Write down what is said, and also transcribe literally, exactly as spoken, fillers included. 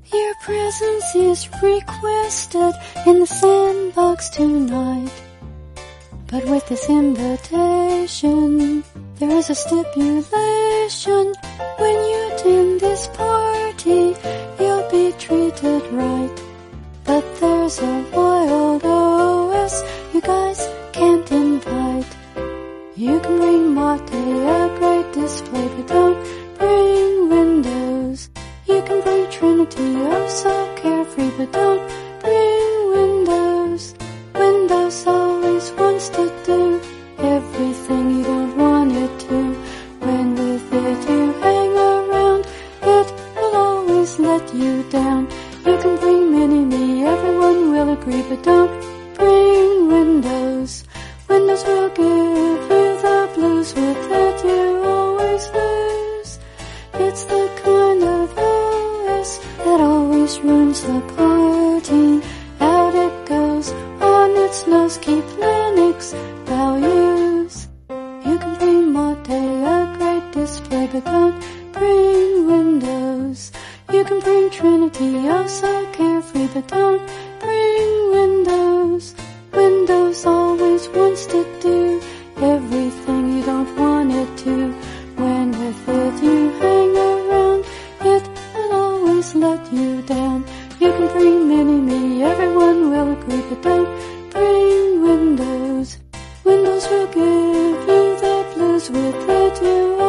Your presence is requested in the sandbox tonight. But with this invitation, there is a stipulation. When you attend this party, you'll be treated right. But there's a wild O S you guys can't invite. You can bring Mate, a great display, but don't bring Windows. You can bring Trinity, oh so carefree, but don't bring Windows. Windows always wants to do everything you don't want it to. When with it you hang around, it will always let you down. You can bring Mini-Me, everyone will agree, but don't bring Windows. Windows will give you the blues, with it you always lose. It's the kind of O S that always ruins the party. Out it goes on its nose, keep Linux values. You can bring Mate, a great display, but don't bring Windows. You can bring Trinity, oh so carefree, but don't bring Windows. Windows always wants to do everything you don't want it to. When with it you hang around, it will always let you down. You can bring Mini-Me, everyone will agree, but don't bring Windows. Windows will give you the blues, with it you